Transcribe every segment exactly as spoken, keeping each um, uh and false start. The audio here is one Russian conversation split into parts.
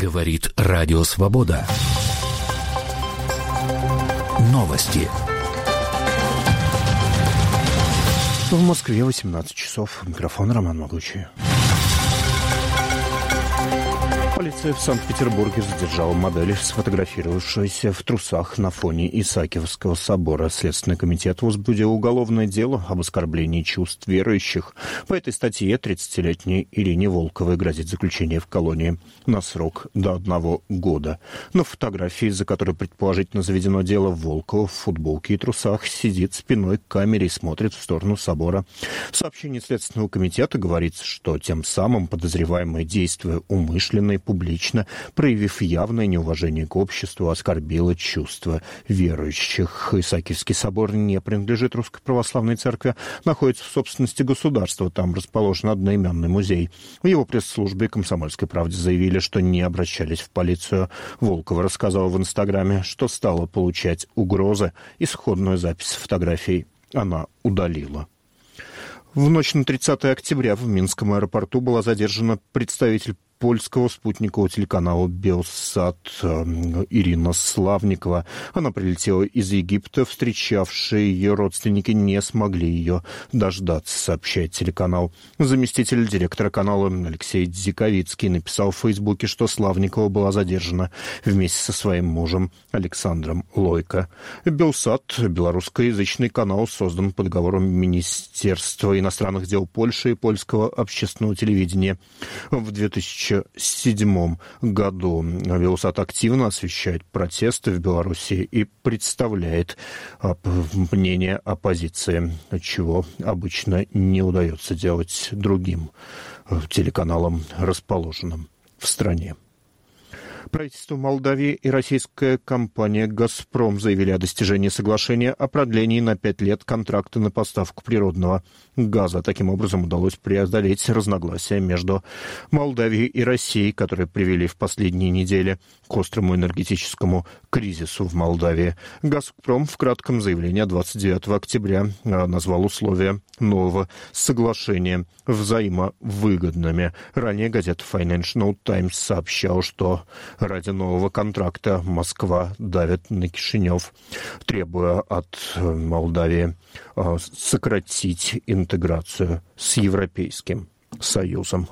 Говорит Радио Свобода. Новости. В Москве восемнадцать часов. Микрофон Роман Могучий. Полиция в Санкт-Петербурге задержала модель, сфотографировавшуюся в трусах на фоне Исаакиевского собора. Следственный комитет возбудил уголовное дело об оскорблении чувств верующих. По этой статье тридцатилетней Ирине Волковой грозит заключение в колонии на срок до одного года. На фотографии, за которой предположительно заведено дело, Волкова в футболке и трусах сидит спиной к камере и смотрит в сторону собора. В сообщении Следственного комитета говорится, что тем самым подозреваемая, действуя умышленно и публично, проявив явное неуважение к обществу, оскорбила чувства верующих. Исаакиевский собор не принадлежит Русской Православной Церкви, находится в собственности государства. Там расположен одноименный музей. В его пресс-службе «Комсомольской правде» заявили, что не обращались в полицию. Волкова рассказала в Инстаграме, что стала получать угрозы. Исходную запись фотографий она удалила. В ночь на тридцатое октября в Минском аэропорту была задержана представитель польского спутникового телеканала «Белсат» Ирина Славникова. Она прилетела из Египта. Встречавшие ее родственники не смогли ее дождаться, сообщает телеканал. Заместитель директора канала Алексей Дзиковицкий написал в Фейсбуке, что Славникова была задержана вместе со своим мужем Александром Лойко. «Белсат» — белорусскоязычный канал, создан по договору Министерства иностранных дел Польши и Польского общественного телевидения. В две тысячи седьмом году «Белсат» активно освещает протесты в Беларуси и представляет мнение оппозиции, чего обычно не удается делать другим телеканалам, расположенным в стране. Правительство Молдавии и российская компания «Газпром» заявили о достижении соглашения о продлении на пять лет контракта на поставку природного газа. Таким образом, удалось преодолеть разногласия между Молдавией и Россией, которые привели в последние недели к острому энергетическому кризису в Молдавии. «Газпром» в кратком заявлении двадцать девятого октября назвал условия нового соглашения взаимовыгодными. Ранее газета Financial Times сообщала, что ради нового контракта Москва давит на Кишинев, требуя от Молдавии сократить интеграцию с Европейским Союзом.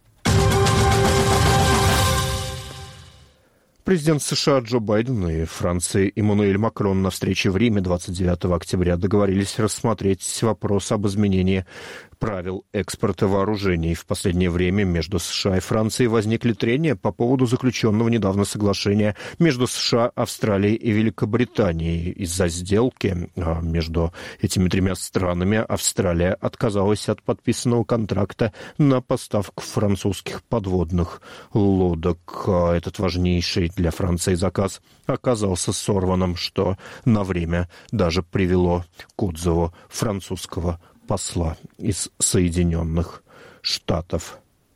Президент США Джо Байден и Франции Эммануэль Макрон на встрече в Риме двадцать девятого октября договорились рассмотреть вопрос об изменении правил экспорта вооружений. В последнее время между США и Францией возникли трения по поводу заключенного недавно соглашения между США, Австралией и Великобританией. Из-за сделки между этими тремя странами Австралия отказалась от подписанного контракта на поставку французских подводных лодок. Этот важнейший для Франции заказ оказался сорванным, что на время даже привело к отзыву французского посла из Соединенных Штатов.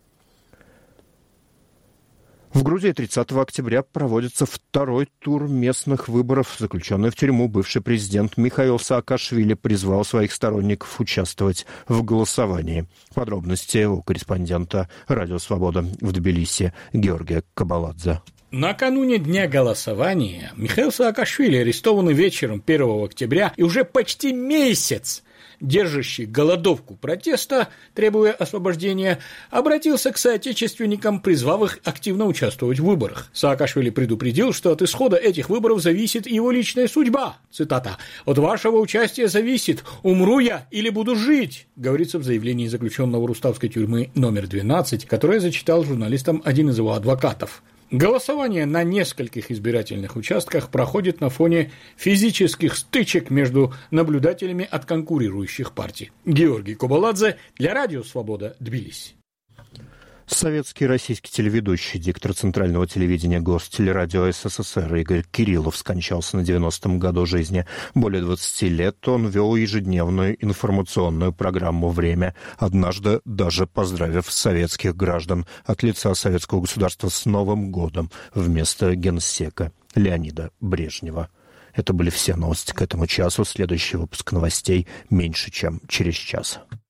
В Грузии тридцатого октября проводится второй тур местных выборов. Заключенный в тюрьму бывший президент Михаил Саакашвили призвал своих сторонников участвовать в голосовании. Подробности у корреспондента «Радио Свобода» в Тбилиси Георгия Кабаладзе. Накануне дня голосования Михаил Саакашвили, арестованный вечером первого октября и уже почти месяц держащий голодовку протеста, требуя освобождения, обратился к соотечественникам, призвав их активно участвовать в выборах. Саакашвили предупредил, что от исхода этих выборов зависит его личная судьба. Цитата: «От вашего участия зависит, умру я или буду жить», говорится в заявлении заключенного руставской тюрьмы номер двенадцать, которое зачитал журналистам один из его адвокатов. Голосование на нескольких избирательных участках проходит на фоне физических стычек между наблюдателями от конкурирующих партий. Георгий Кабаладзе для Радио Свобода, Тбилиси. Советский российский телеведущий, диктор Центрального телевидения Гостелерадио СССР Игорь Кириллов скончался на девяностом году жизни. Более двадцати лет он вел ежедневную информационную программу «Время», однажды даже поздравив советских граждан от лица советского государства с Новым годом вместо генсека Леонида Брежнева. Это были все новости к этому часу. Следующий выпуск новостей меньше чем через час.